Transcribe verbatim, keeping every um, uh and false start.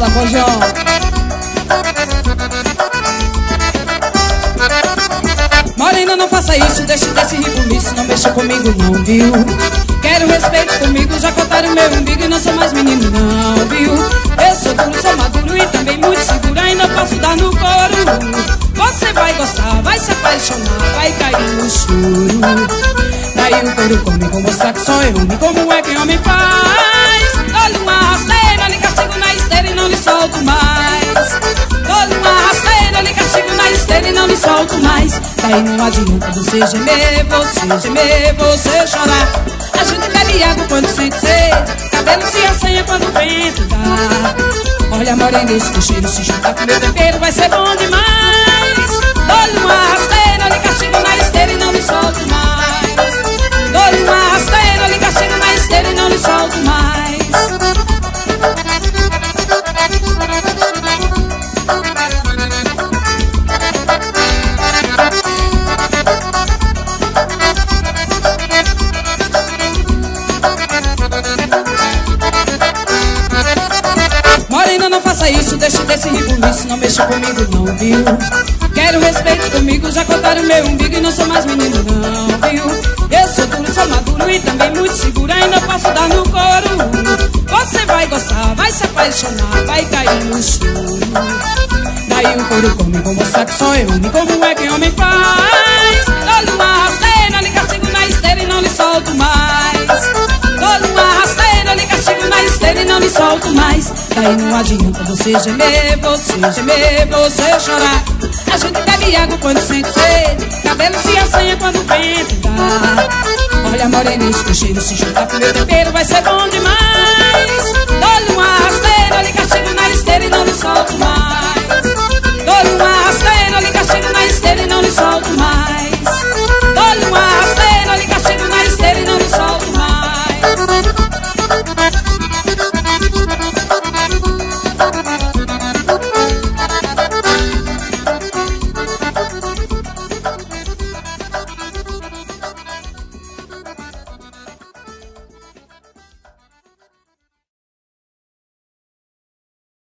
Fala, Cojão. Morena, não faça isso, deixe desse ribuliço, não mexa comigo não, viu? Quero respeito comigo, já cortaram meu umbigo e não sou mais menino não, viu? Eu sou duro, sou maduro e também muito seguro, ainda posso dar no couro. Você vai gostar, vai se apaixonar, vai cair no choro. Daí o couro come, vou mostrar que sou eu homem, como é que homem faz. Dou-lhe uma rasteira, lhe castigo na esteira e não lhe solto mais. Dou-lhe uma rasteira, lhe castigo na esteira e não lhe solto mais. Daí não adianta você gemer, você gemer, você chorar. A gente bebe água quando sente sede, cabelo se assanha quando o vento dá. Olha, morena, esse cheiro se juntar com meu tempero vai ser bom demais. Dou-lhe uma rasteira, lhe castigo na esteira e não lhe solto mais. Dou-lhe uma rasteira, lhe castigo na esteira e não lhe solto mais. Morena, não faça isso, deixe desse ribuliço, não mexa comigo não, viu? Quero respeito comigo, já cortaram meu umbigo e não sou mais menino não, viu? Eu sou duro, sou maduro e também muito seguro, ainda posso dar no couro. Você vai gostar, vai se apaixonar, vai cair no choro. Daí o couro come, vou mostrar que sou eu homem, como é que homem faz. Dou-lhe uma rasteira, lhe castigo na esteira e não lhe solto mais. Dou-lhe uma rasteira, lhe castigo na esteira e não lhe solto mais. Daí não adianta você gemer, você gemer, você chorar. A gente bebe água quando sente sede, cabelo se assanha quando o vento dá. Olha, morena, esse cheiro se juntar com meu tempero vai ser bom demais.